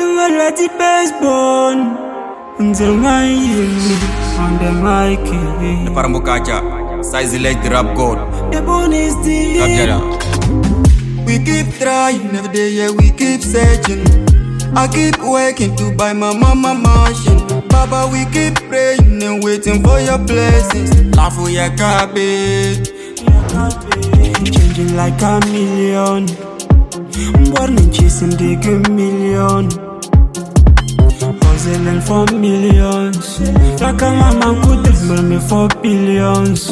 already baseball until my on the mic. Parambukacha, size like the rap god. The bone is deep. We keep trying every day, yeah, we keep searching. I keep working to buy my mama mansion. Baba, we keep praying and waiting for your blessings. Laugh for your cabbage. Changing like a million. Born and chasing the million. Hustling for millions. Like a mama could have me for billions.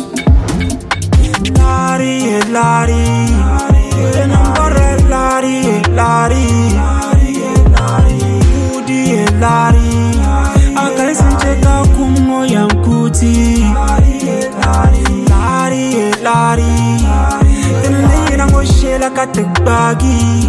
Larry, Larry. The number Larry, Larry. Woody, Larry. I can't see check out Kumo Yankuti. Larry, Larry. Then lay down go shell like a tech baggy.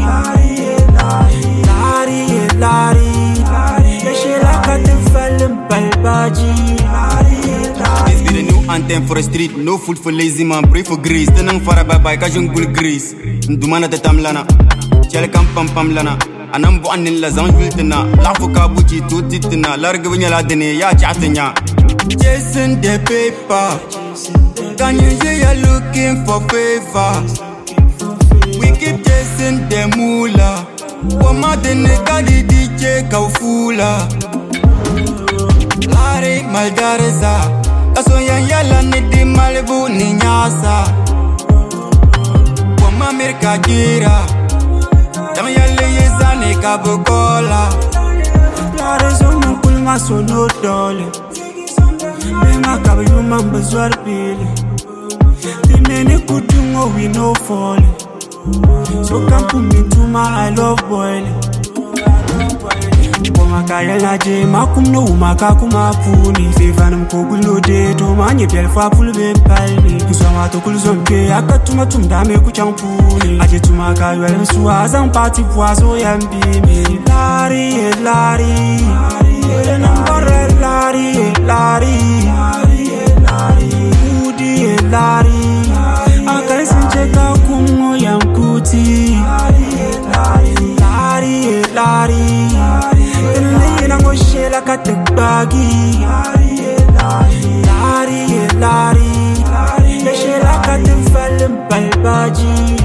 Larry, Larry. The shell like a tech fallen balbaji. This be the new anthem for the street. No food for lazy man, pray for grace. Tenang fara bye kajung grace. Ndumana tatamlana. Chele kam pam lana. Anambo anin la zanjultina. Lafu kabuchi tutitina. Larga vinyala dene ya chatanya. Chasing the paper. Can you hear you're looking for favor? We keep chasing the moolah. Wama dene kadi DJ kaufula. Lari maldareza. Kaso yala ni di Malibu ni nyasa. Wama mirka gira. Dama yale yezane kabukola. Larezo mkulma sono dole. Bema kabe yumamba zwarbili. Timene kutungo we no falling. So come put me to my I love boiling. Makaya la je makum no makakuma puni fevanum kogulo de to manye pel fa pulbe palni kusama to kulzom ke akatuma tumdame ku champuni aje tumaka yele suazan party poiso yambi me Larry, Larry. The number Larry, Larry. Woody, Larry. I can't see check out Kumo Yankuti. Larry, Larry. Then lay down go shell like a tech baggy. Larry, Larry. The shell like a tech fallen balbaji.